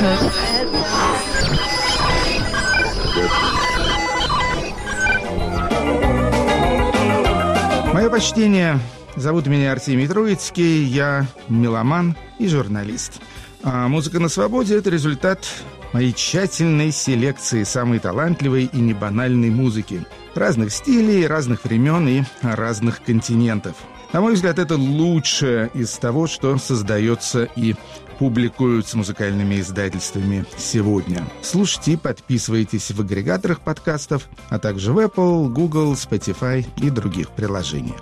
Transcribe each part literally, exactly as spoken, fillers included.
Мое почтение. Зовут меня Артемий Троицкий, я меломан и журналист. А «Музыка на свободе» — это результат моей тщательной селекции самой талантливой и небанальной музыки. Разных стилей, разных времен и разных континентов. На мой взгляд, это лучшее из того, что создается и публикуется музыкальными издательствами сегодня. Слушайте и подписывайтесь в агрегаторах подкастов, а также в Apple, Google, Spotify и других приложениях.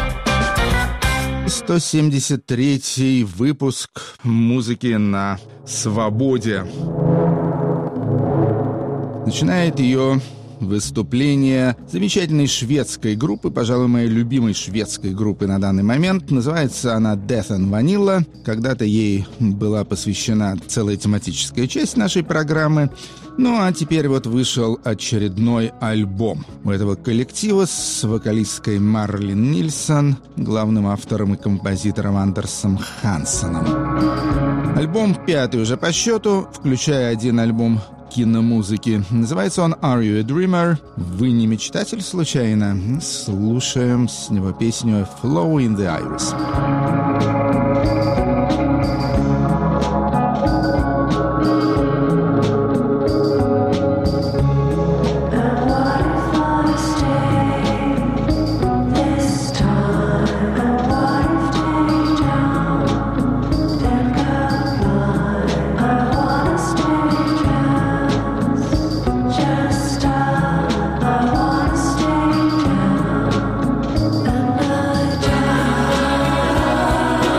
сто семьдесят третий выпуск «Музыки на свободе». Начинает ее выступление замечательной шведской группы, пожалуй, моей любимой шведской группы на данный момент. Называется она Death and Vanilla. Когда-то ей была посвящена целая тематическая часть нашей программы. Ну а теперь вот вышел очередной альбом у этого коллектива с вокалисткой Марлин Нильсон, главным автором и композитором Андерсом Хансеном. Альбом пятый уже по счету, включая один альбом киномузыки. Называется он «Are You a Dreamer?» Вы не мечтатель, случайно? Слушаем с него песню «Flow in the Iris». Stay down.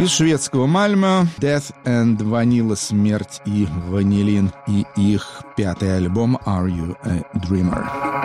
Из шведского Мальмö Death and Vanilla, смерть и ванилин, и их пятый альбом Are You a Dreamer?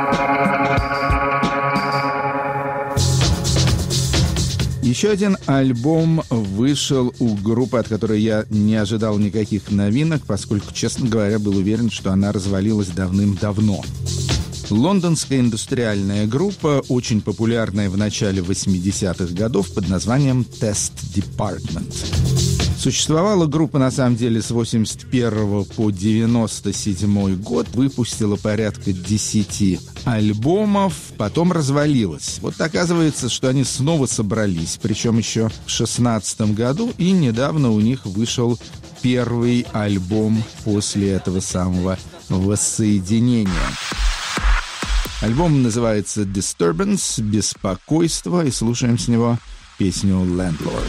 Еще один альбом вышел у группы, от которой я не ожидал никаких новинок, поскольку, честно говоря, был уверен, что она развалилась давным-давно. Лондонская индустриальная группа, очень популярная в начале восьмидесятых годов под названием Test Department. Существовала группа, на самом деле, с восемьдесят первого по девяносто седьмой год, выпустила порядка десяти альбомов, потом развалилась. Вот оказывается, что они снова собрались, причем еще в шестнадцатом году, и недавно у них вышел первый альбом после этого самого воссоединения. Альбом называется «Disturbance», «Беспокойство», и слушаем с него песню «Landlord».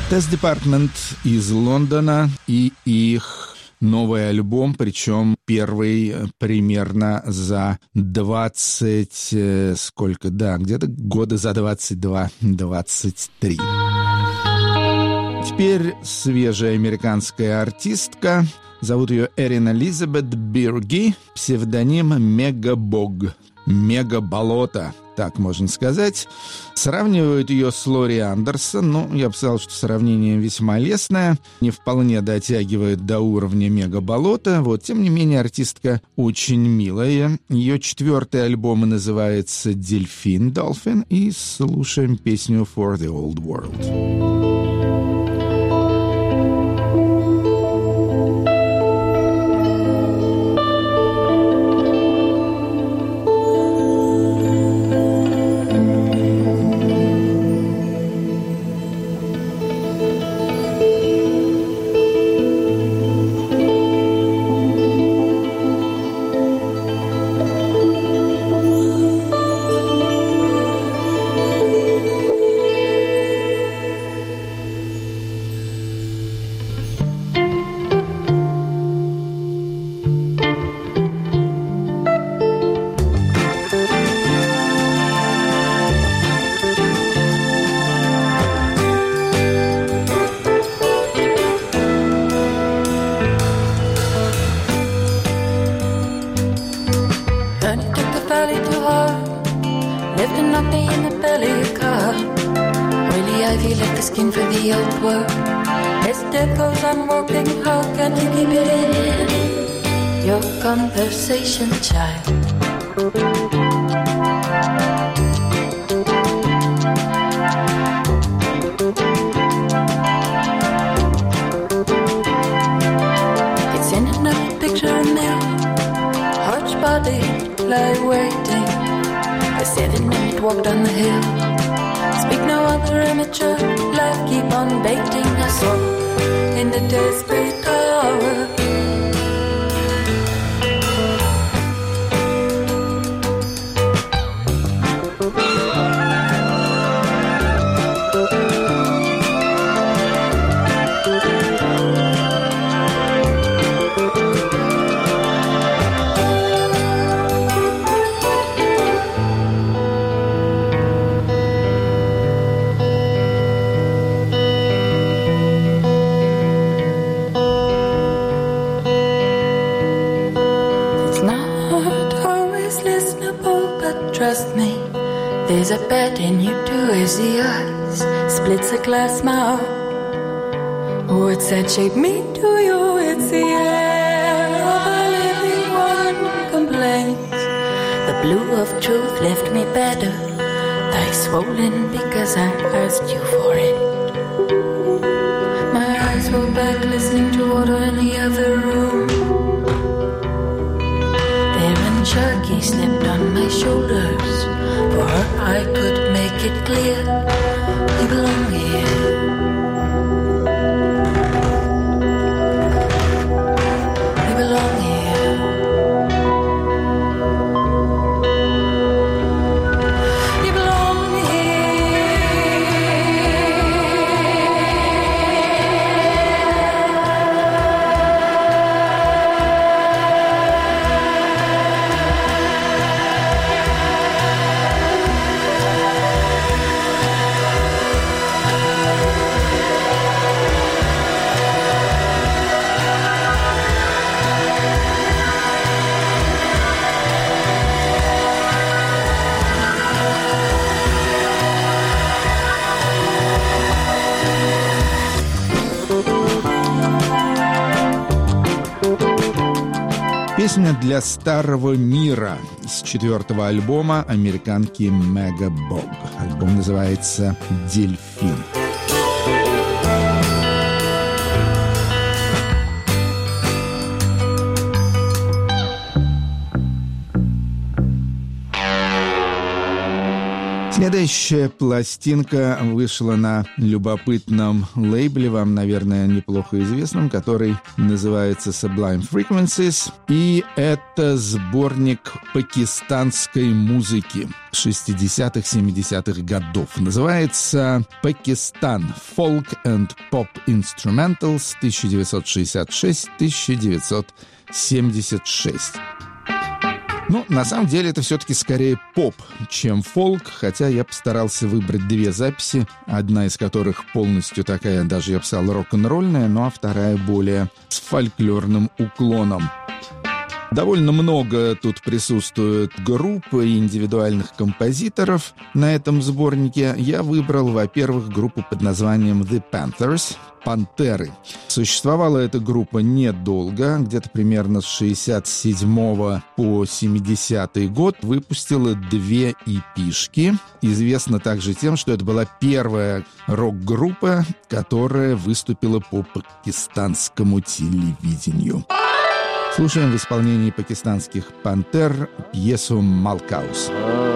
Test Department из Лондона и их новый альбом, причем первый примерно за двадцать, сколько, да, где-то года за двадцать два двадцать три. Теперь свежая американская артистка. Зовут ее Эрин Элизабет Бирги, псевдоним Мегабог. Мега-болото, так можно сказать. Сравнивают ее с Лори Андерсон. Ну, я бы сказал, что сравнение весьма лестное. Не вполне дотягивает до уровня мега-болота. Вот, тем не менее, артистка очень милая. Ее четвертый альбом называется «Дельфин», «Dolphin». И слушаем песню «For the Old World». Conversation, child. It's in another picture of me, arch body, lie waiting. A seven-minute walk down the hill. Speak no other immature, life keep on baiting us all in the desperate hour. There's a bed in you too as the eyes splits a glass mouth. What's that shape mean to you? It's the air of a living one complains. The blue of truth left me better. Thigh swollen because I asked you for it. My eyes were back listening to water in the other room. There and Sharky slipped on my shoulders. For her I could make it clear you belong here. You belong here. You belong Песня для старого мира с четвертого альбома американки Мегабог. Альбом называется «Дельфин». Следующая пластинка вышла на любопытном лейбле, вам, наверное, неплохо известном, который называется Sublime Frequencies. И это сборник пакистанской музыки шестидесятых-семидесятых годов. Называется «Пакистан. Folk and Pop Instrumentals тысяча девятьсот шестьдесят шесть - тысяча девятьсот семьдесят шесть». Ну, на самом деле, это все-таки скорее поп, чем фолк, хотя я постарался выбрать две записи, одна из которых полностью такая, даже я бы сказал, рок-н-ролльная, ну а вторая более с фольклорным уклоном. Довольно много тут присутствует групп и индивидуальных композиторов на этом сборнике. Я выбрал, во-первых, группу под названием The Panthers, «Пантеры». Существовала эта группа недолго, где-то примерно с шестьдесят седьмого по семидесятый год выпустила две ипишки. Известна также тем, что это была первая рок-группа, которая выступила по пакистанскому телевидению. Слушаем в исполнении пакистанских «Пантер» пьесу «Малкаус».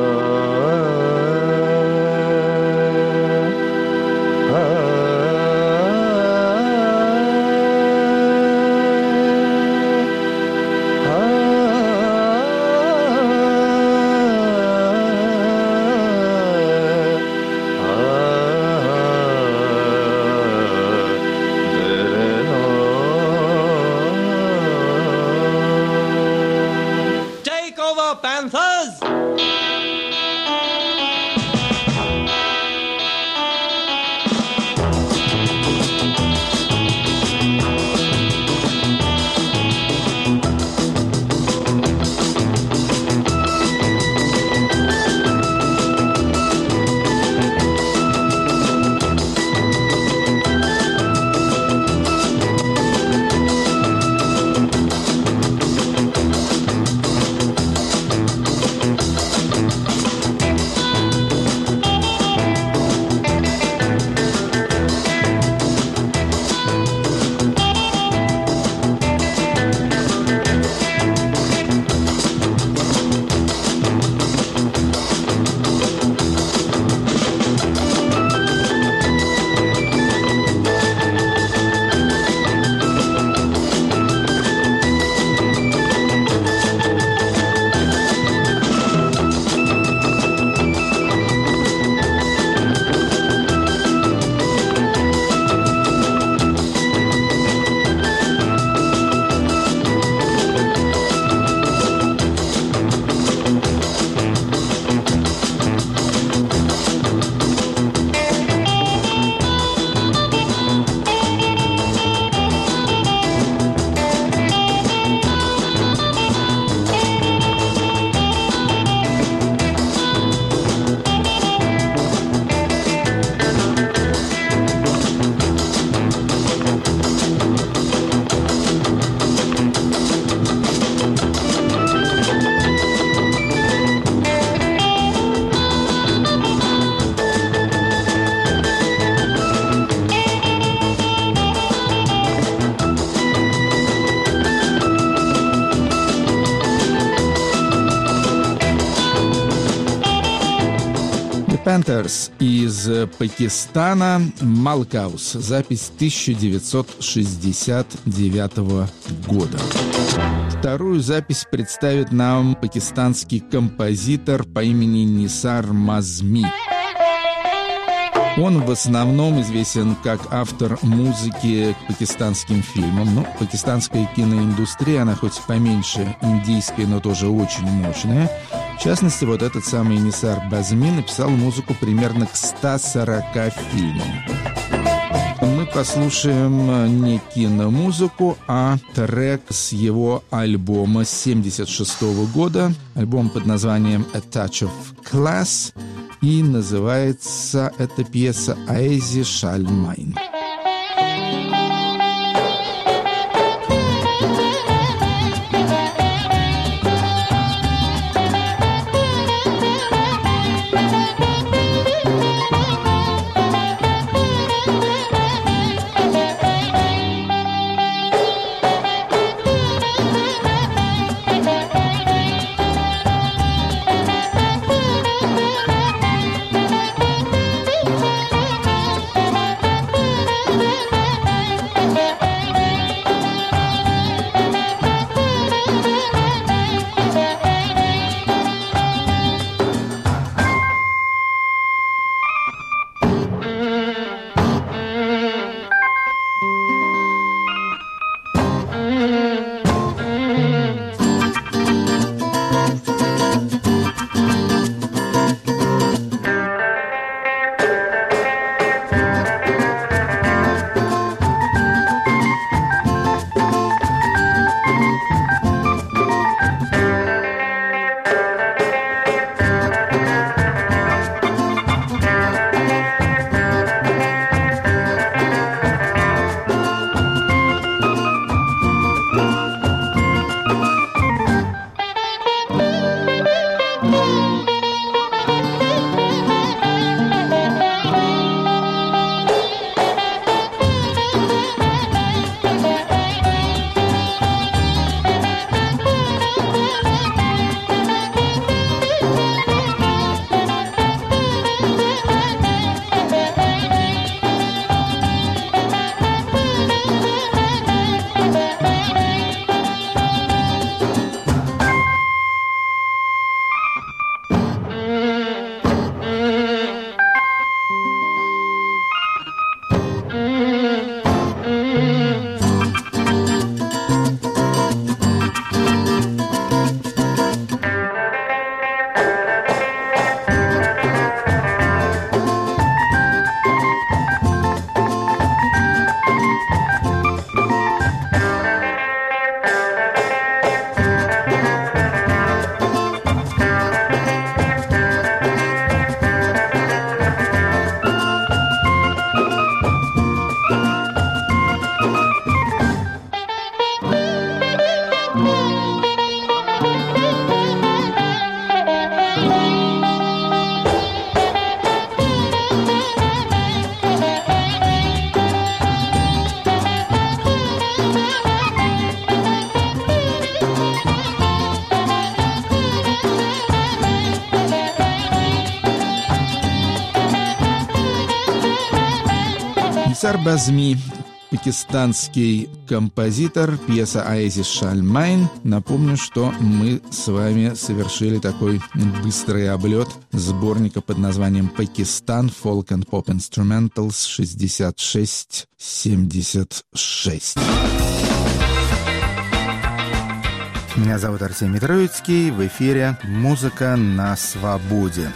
Panthers из Пакистана, «Малкаус», запись тысяча девятьсот шестьдесят девятого года. Вторую запись представит нам пакистанский композитор по имени Нисар Мазми. Он в основном известен как автор музыки к пакистанским фильмам. Ну, пакистанская киноиндустрия, она хоть поменьше индийской, но тоже очень мощная. В частности, вот этот самый Нисар Мазми написал музыку примерно к ста сорока фильмам. Мы послушаем не киномузыку, а трек с его альбома семьдесят шестого года. Альбом под названием «A Touch of Class». И называется эта пьеса «Аэзи Шальмайн». Сарбазми, пакистанский композитор, пьеса «Аэзис Шальмайн». Напомню, что мы с вами совершили такой быстрый облет сборника под названием «Пакистан. Folk and Pop Instrumentals шестьдесят шесть семьдесят шесть». Меня зовут Артемий Троицкий. В эфире «Музыка на свободе».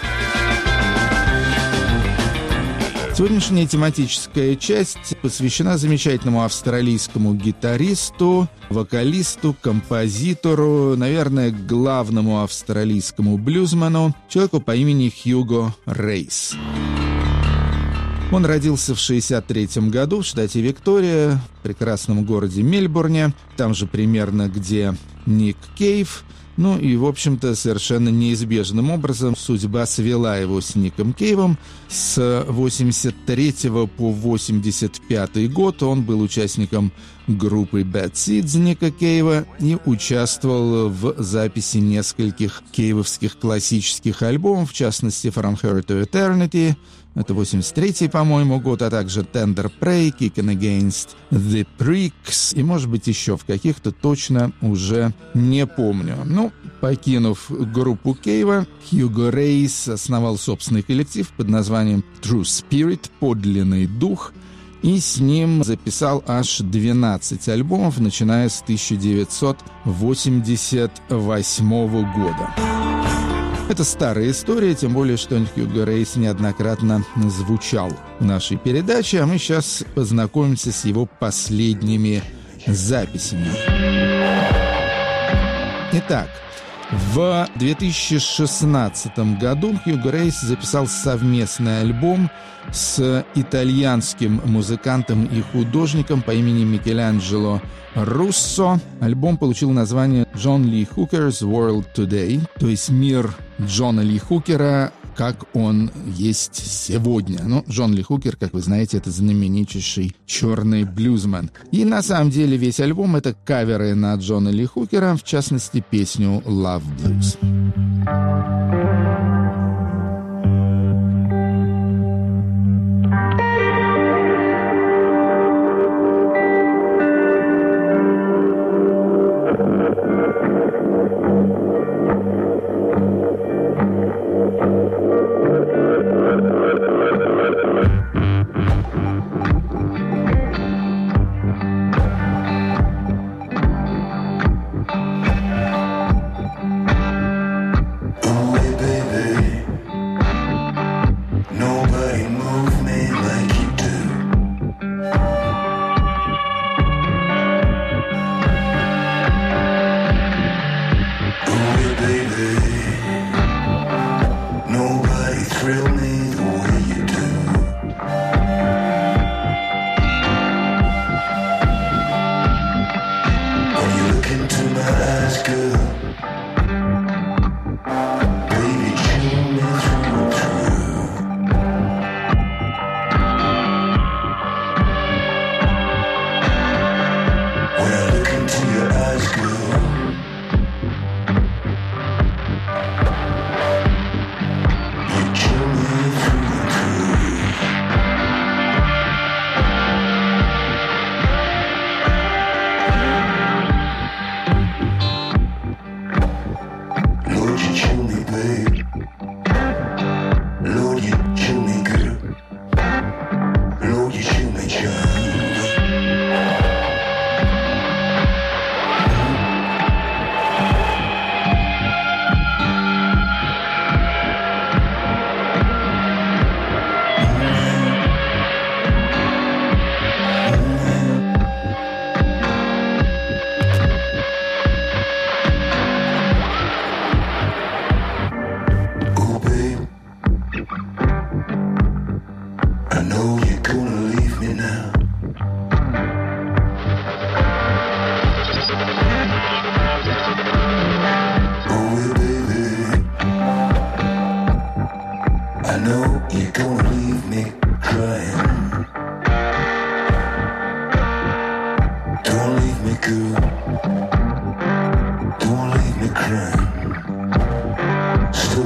Сегодняшняя тематическая часть посвящена замечательному австралийскому гитаристу, вокалисту, композитору, наверное, главному австралийскому блюзману, человеку по имени Хьюго Рейс. Он родился в шестьдесят третьем году в штате Виктория, в прекрасном городе Мельбурне, там же примерно, где Ник Кейв. Ну и, в общем-то, совершенно неизбежным образом судьба свела его с Ником Кейвом. С восемьдесят третьего по восемьдесят пятый год он был участником группы Bad Seeds Ника Кейва и участвовал в записи нескольких кейвовских классических альбомов, в частности «From Here to Eternity», это восемьдесят третий, по-моему, год, а также Tender Prey, Kicking Against the Pricks, и, может быть, еще в каких-то, точно уже не помню. Ну, покинув группу Кейва, Хьюго Рейс основал собственный коллектив под названием True Spirit, подлинный дух, и с ним записал аж двенадцать альбомов, начиная с тысяча девятьсот восемьдесят восьмого года. Это старая история, тем более, что Хьюго Рейс неоднократно звучал в нашей передаче, а мы сейчас познакомимся с его последними записями. Итак, в две тысячи шестнадцатом году Хьюго Рейс записал совместный альбом с итальянским музыкантом и художником по имени Микеланджело Руссо. Альбом получил название «Джон Ли Хукер's World Today», то есть «Мир Джона Ли Хукера, как он есть сегодня». Ну, Джон Ли Хукер, как вы знаете, это знаменитейший черный блюзмен. И на самом деле весь альбом — это каверы на Джона Ли Хукера, в частности, песню «Love Blues».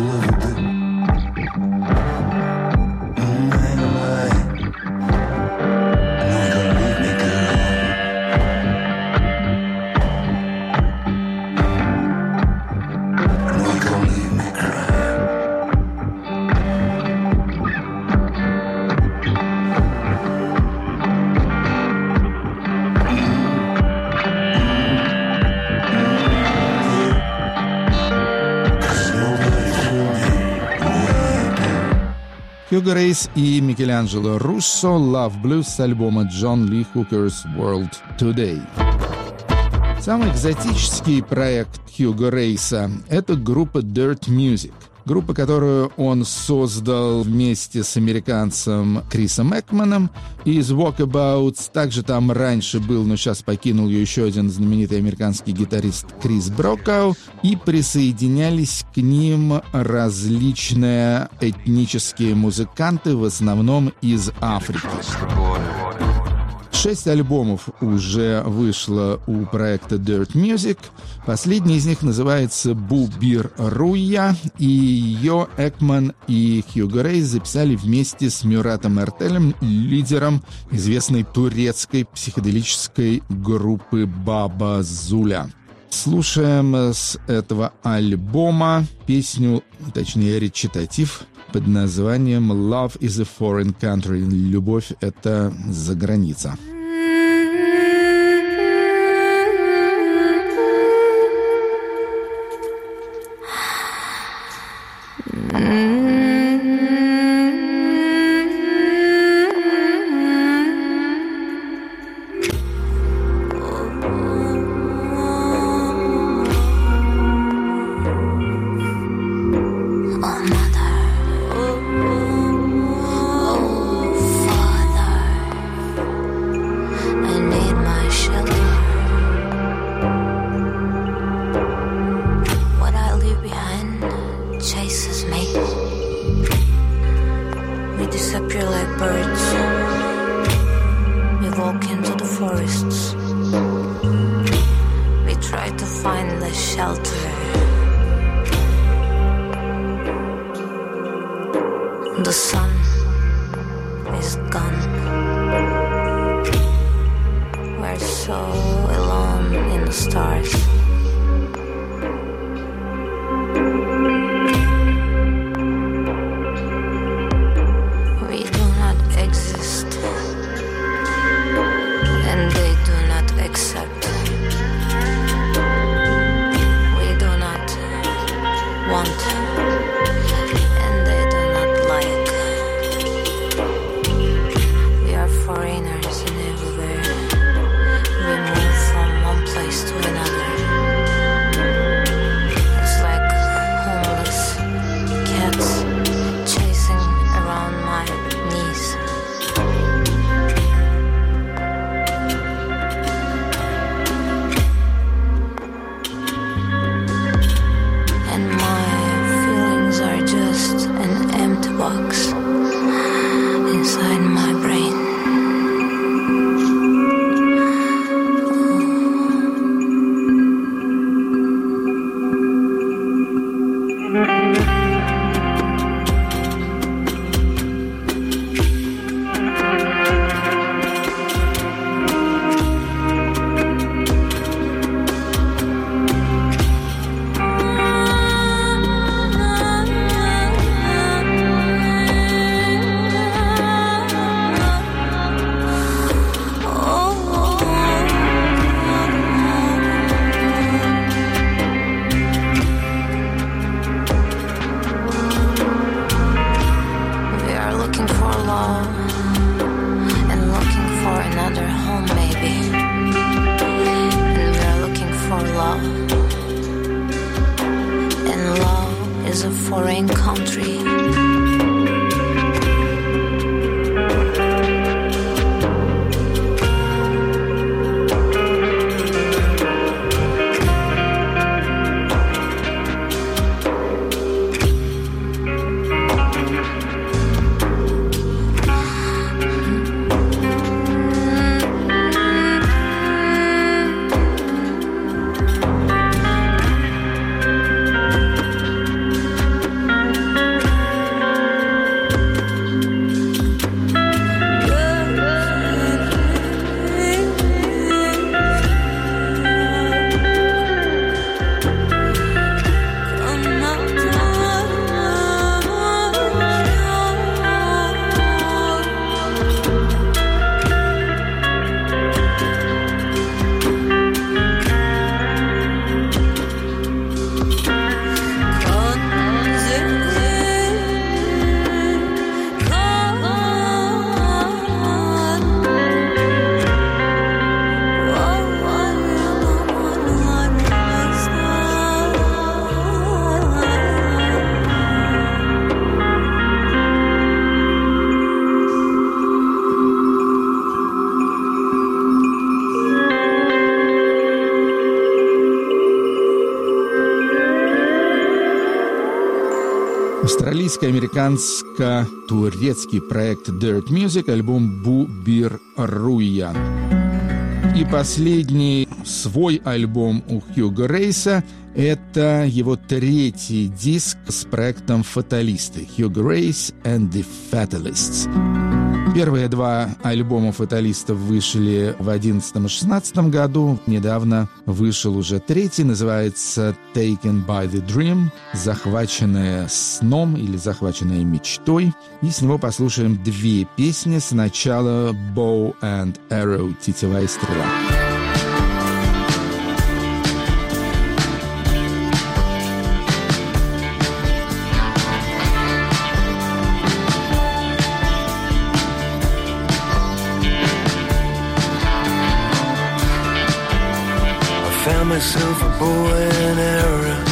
Still love a bit. Mm, Хьюго Рейс и Микеланджело Руссо «Love Blues» с альбома John Lee Hooker's World Today. Самый экзотический проект Хьюго Рейса — это группа Dirt Music. Группа, которую он создал вместе с американцем Крисом Экманом из Walkabouts. Также там раньше был, но сейчас покинул ее еще один знаменитый американский гитарист Крис Брокау. И присоединялись к ним различные этнические музыканты, в основном из Африки. Шесть альбомов уже вышло у проекта Dirt Music. Последний из них называется «Бубир Руя», и ее Экман и Хьюго Рейс записали вместе с Мюратом Эртелем, лидером известной турецкой психоделической группы Баба Зуля. Слушаем с этого альбома песню, точнее речитатив, под названием «Love is a foreign country». Любовь — это заграница. The sun is gone. We're so alone in the stars. We do not exist, and they do not accept. We do not want. австралийско-американско-турецкий проект Dirt Music, альбом «Бу Бир Руя». И последний свой альбом у Хьюго Рейса – это его третий диск с проектом «Фаталисты» – Hugo Race and the Fatalists. Первые два альбома «Фаталистов» вышли в одиннадцатом и шестнадцатом году. Недавно вышел уже третий, называется «Taken by the Dream», «Захваченная сном» или «Захваченная мечтой». И с него послушаем две песни. Сначала «Bow and Arrow» — «Тетива и стрела». Myself a bow and arrow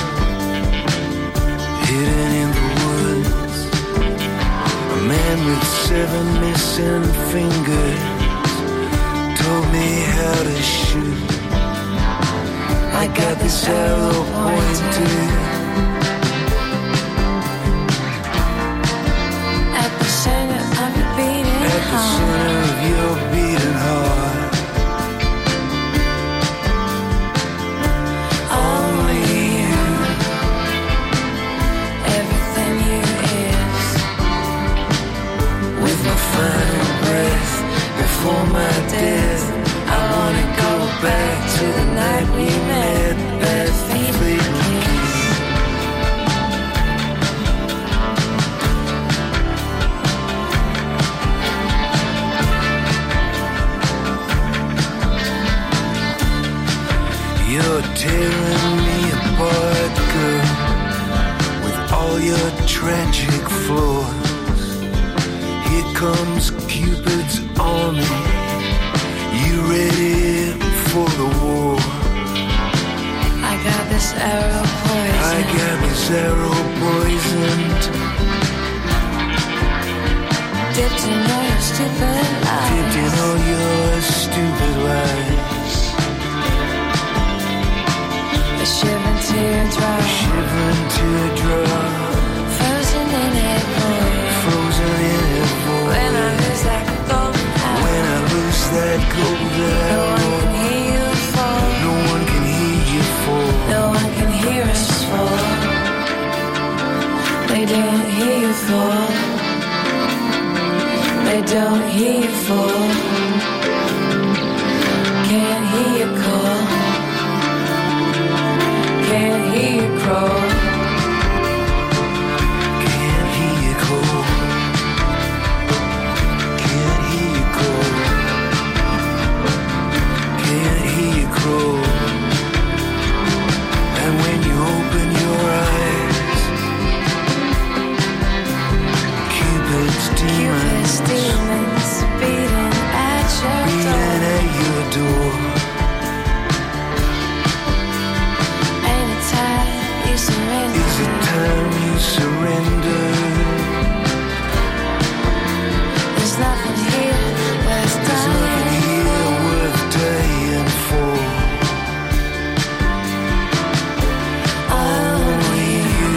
hidden in the woods. A man with seven missing fingers told me how to shoot. I got this arrow pointed at the center of your beating heart. At the center of your beating heart. For my death, I wanna go back to the night we met, that fatal kiss. You're tearing me apart, girl, with all your tragic flaws. Here comes Cupid's army. You ready for the war? I got this arrow poisoned. I got this arrow poisoned. Dipped in all your stupid lies. Dipped in all your stupid lies. A shivering teardrop. Shivering teardrop. Frozen in it, boy. Frozen in it, boy. When I lose that golden arrow. When I lose that golden arrow. No one can hear you fall. No one can hear you fall. No one can hear us fall. They don't hear you fall. They don't hear you fall. Can't hear you call. Can't hear you crawl. Can't hear you call. Can't hear you call. Can't hear you crawl. And when you open your eyes, Cupid's demons, Cupid's demons beating at your door. beating at your door. Ain't it time you surrender? Is it time you surrender? There's nothing here worth There's nothing dying here worth dying for. Only you.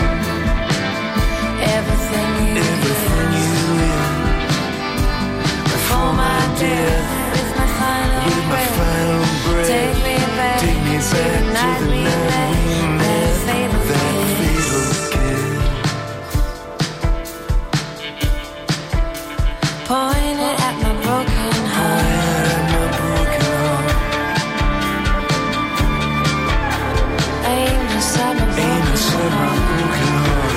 Everything you Everything you is before my death. with my final With my breath. final breath, Take me back, take me to back the night to the we night met. we met, That fatal that kiss. fatal kiss. Pointed at my broken heart. At my broken heart, Aim inside my aim broken inside my heart. broken heart.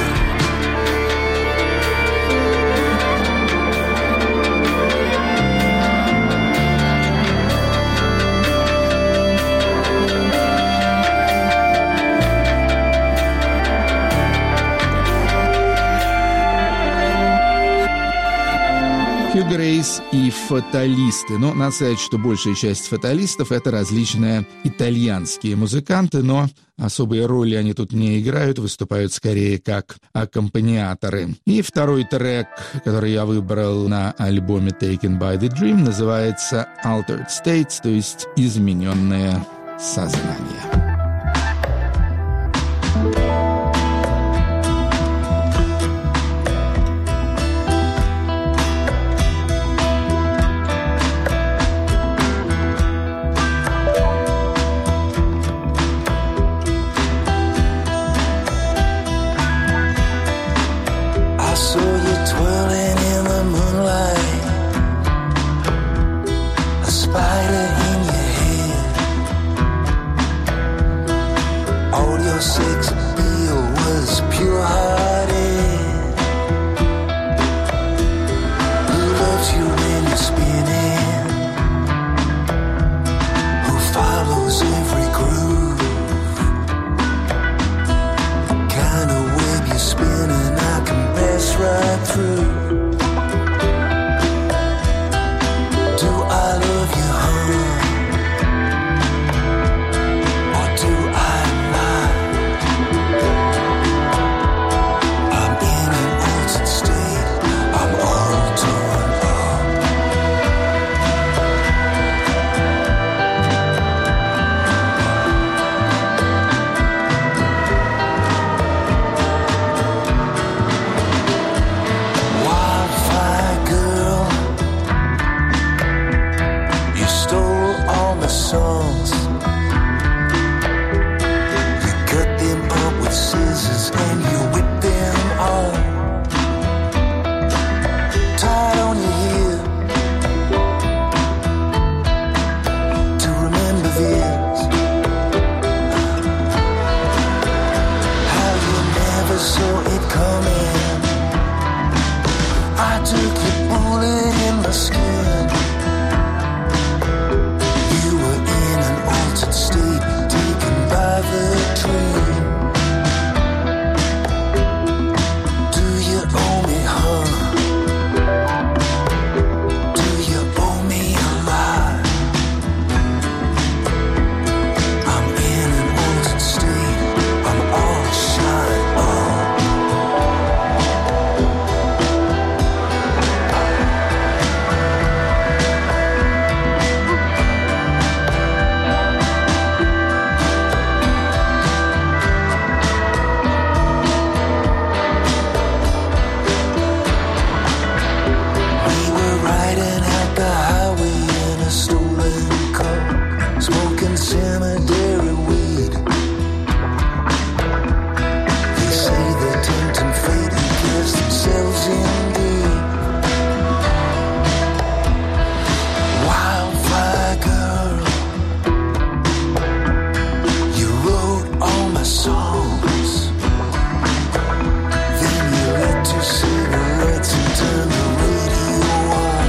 Хьюго Рейс и «Фаталисты». Но надо сказать, что большая часть «Фаталистов» — это различные итальянские музыканты, но особые роли они тут не играют, выступают скорее как аккомпаниаторы. И второй трек, который я выбрал на альбоме «Taken by the Dream», называется «Altered States», то есть «Измененное сознание». took the bullet in my skin. You were in an altered state, taken by the train. Do you owe me, huh? Do you owe me a lot? I'm in an altered state, I'm all shot up. Cemetery weed. They say they're tempting fate and cast themselves in deep. Wildfire girl, you wrote all my songs. Then you lit two cigarettes and turned the radio on.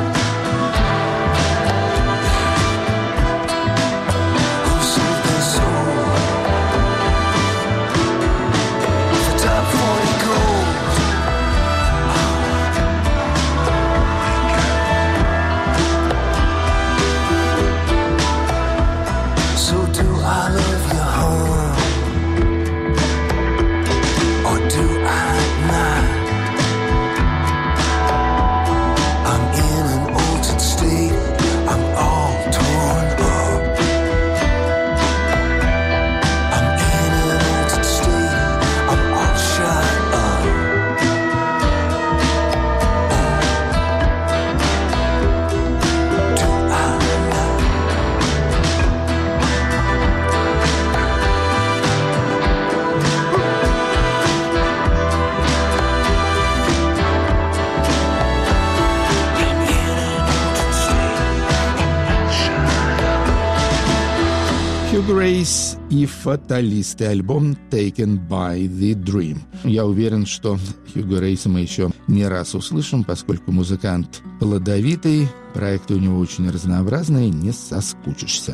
Грейс и «Фаталисты», альбом «Taken by the Dream». Я уверен, что Хьюго Рейса мы еще не раз услышим, поскольку музыкант плодовитый, проекты у него очень разнообразные, не соскучишься.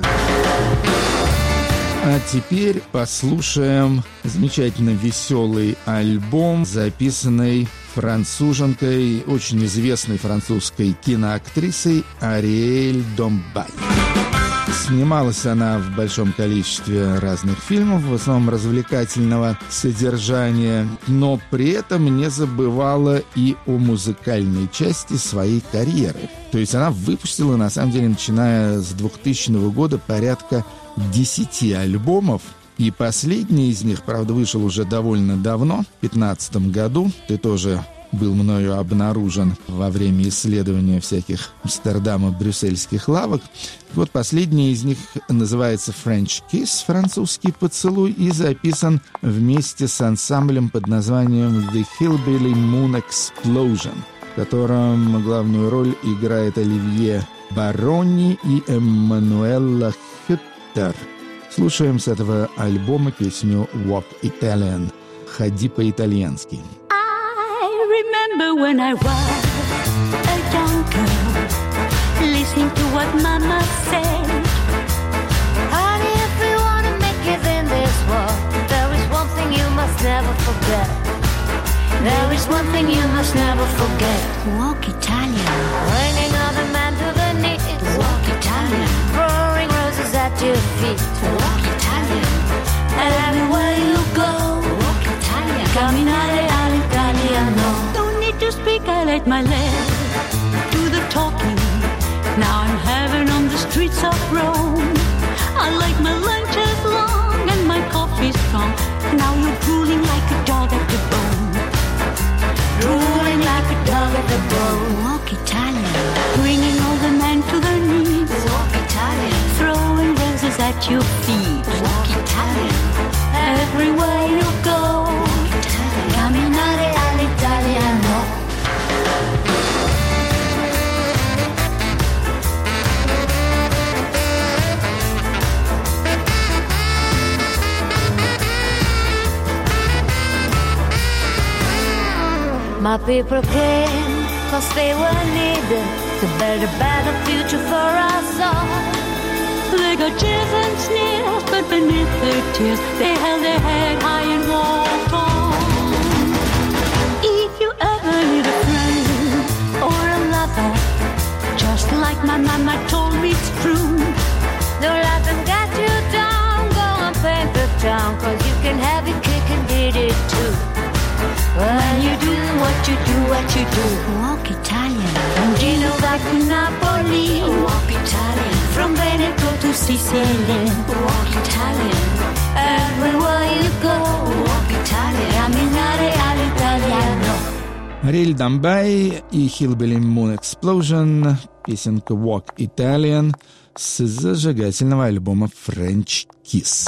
А теперь послушаем замечательно веселый альбом, записанный француженкой, очень известной французской киноактрисой Ариэль Домбай. Снималась она в большом количестве разных фильмов, в основном развлекательного содержания, но при этом не забывала и о музыкальной части своей карьеры. То есть она выпустила, на самом деле, начиная с двухтысячного года, порядка десяти альбомов. И последний из них, правда, вышел уже довольно давно, в две тысячи пятнадцатом году. Ты тоже был мною обнаружен во время исследования всяких амстердамо-брюссельских лавок. Вот последний из них называется «French Kiss», французский поцелуй, и записан вместе с ансамблем под названием «The Hillbilly Moon Explosion», в котором главную роль играет Оливье Барони и Эммануэлла Хюттер. Слушаем с этого альбома песню «Walk Italian» — «Ходи по-итальянски». Remember when I was a young girl, listening to what Mama said. Honey, if we want to make it in this world, there is one thing you must never forget. There is one thing you must never forget. Walk Italian. Bringing other men to the knees. Walk Italian. Throwing roses at your feet. Walk Italian. And everywhere you go, walk Italian. Camminare all'italiano. Don't need to speak, I let my leg do the talking. Now I'm heaven on the streets of Rome. I like my lunches long and my coffee strong. Now you're drooling like a dog at the bone. Drooling like a dog at the bone. Walk Italian. Bringing all the men to their knees. Walk Italian. Throwing roses at your feet. Walk Italian. Everywhere you go. Walk Italian. Camminare all'italiano. My people came cause they were needed to build a better future for us all. They got jeers and sneers, but beneath their tears, they held their head high and walked on. If you ever need a friend or a lover, just like my mama told me it's true, don't let them get you down. Go and paint the town, cause you can have it, kick and did it too. When you do what you do, what you do. walk Italian. From Genova to Napoli, Walk Italian. from Veneto to Sicily, Walk Italian. everywhere you go, Walk Italian. camminare all'italiano. Ариэль Домбай и Hillbilly Moon Explosion, песенка Walk Italian с зажигательного альбома French Kiss.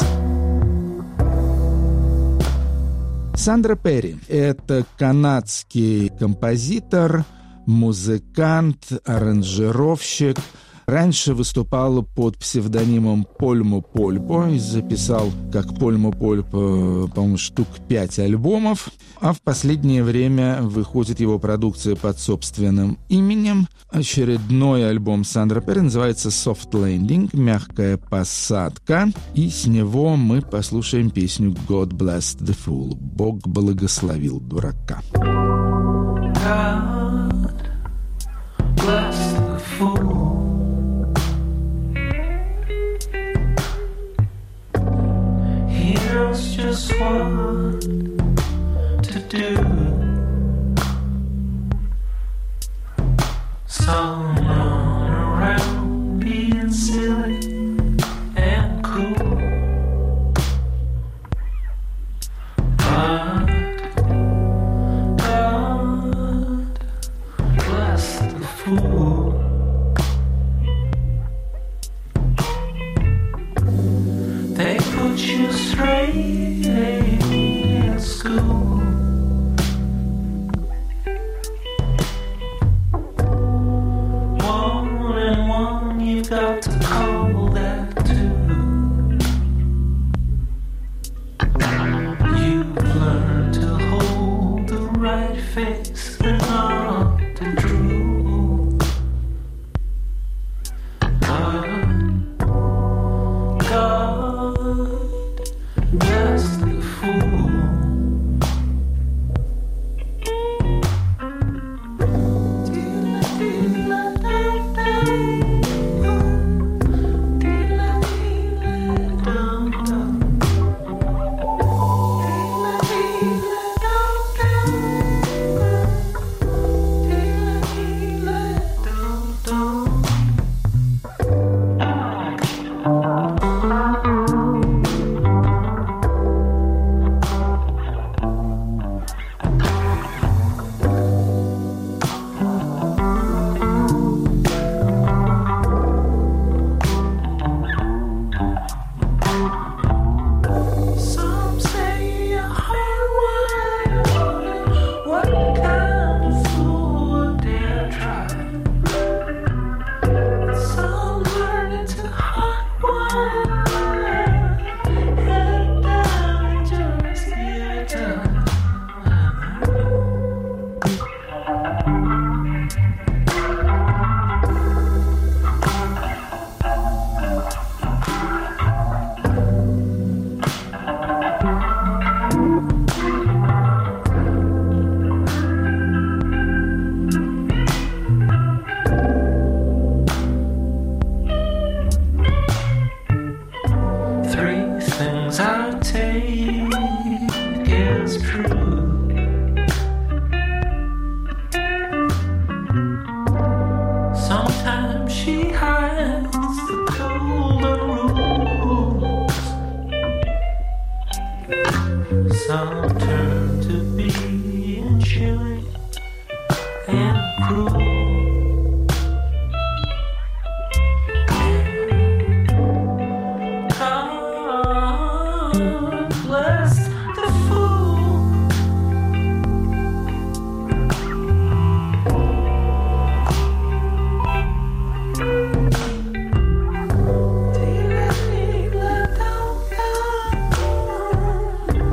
Сандра Перри – это канадский композитор, музыкант, аранжировщик. Раньше выступала под псевдонимом Польмо Польпо и записал, как Польмо Польпо, по-моему, штук пять альбомов. А в последнее время выходит его продукция под собственным именем. Очередной альбом Сандра Перри называется «Soft Landing» – «Мягкая посадка». И с него мы послушаем песню «God Bless the Fool» – «Бог благословил дурака». God bless the fool. He knows just what to do. Some run around being silly and cool, but God bless the fool. They put you straight in school. One and one, you've got to call that two. You've learned to hold the right face and not the true. But God bless the fool. Some say a hard one. What kind of fool dare try? Some learning to hot one. Head down and just give it time. Three things I take is true. Sometimes she hides the golden rules. Some turn to being chilly and cruel. God bless the fool.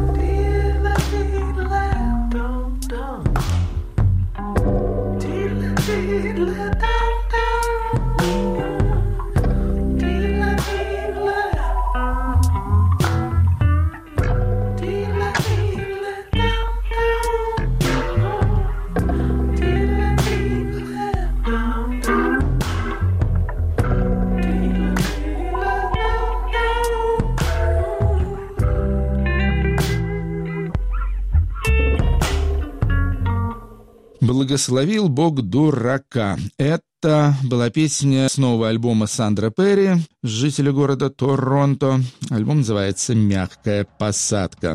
Dee-la-dee-la-dum-dum. Dee-la-dee-la-dum-dum. «Благословил Бог дурака». Это была песня с нового альбома Сандра Перри, жителя города Торонто. Альбом называется «Мягкая посадка».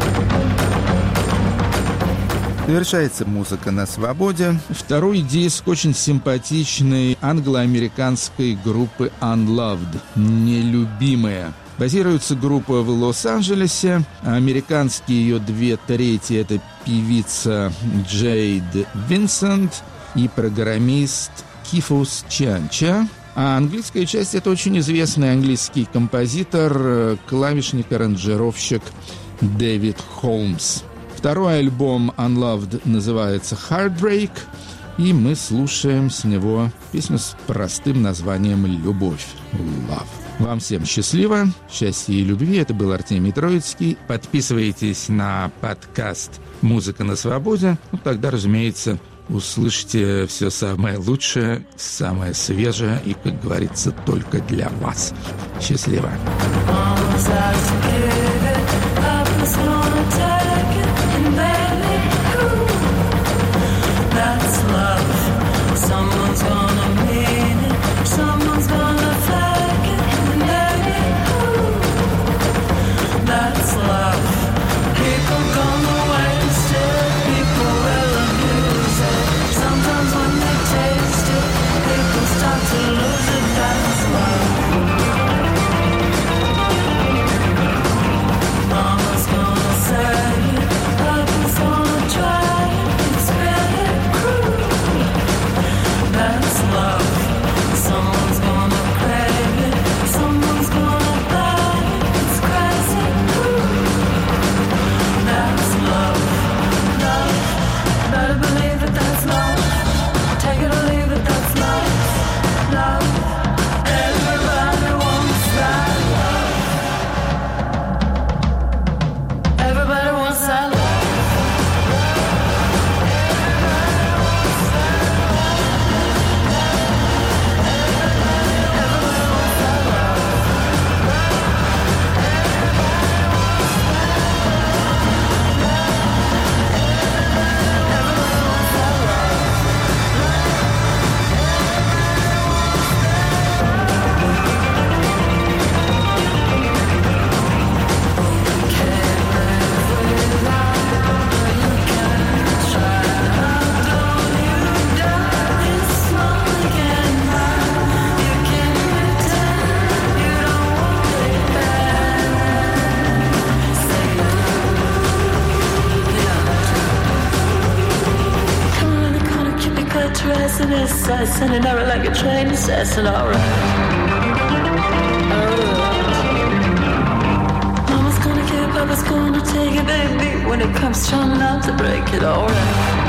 Завершается музыка на свободе. Второй диск очень симпатичной англо-американской группы Unloved, «Нелюбимые». Базируется группа в Лос-Анджелесе. Американские ее две трети — это певица Джейд Винсент и программист Кифус Чанча. А английская часть — это очень известный английский композитор, клавишник-аранжировщик Дэвид Холмс. Второй альбом Unloved называется «Heartbreak», и мы слушаем с него песню с простым названием «Любовь» — «Love». Вам всем счастливо, счастья и любви. Это был Артемий Троицкий. Подписывайтесь на подкаст «Музыка на свободе». Ну, тогда, разумеется, услышите все самое лучшее, самое свежее и, как говорится, только для вас. Счастливо! Sending her like a train assassin, alright. Alright. Mama's gonna keep, Papa's gonna take it, baby. When it comes to trying not to break it, alright.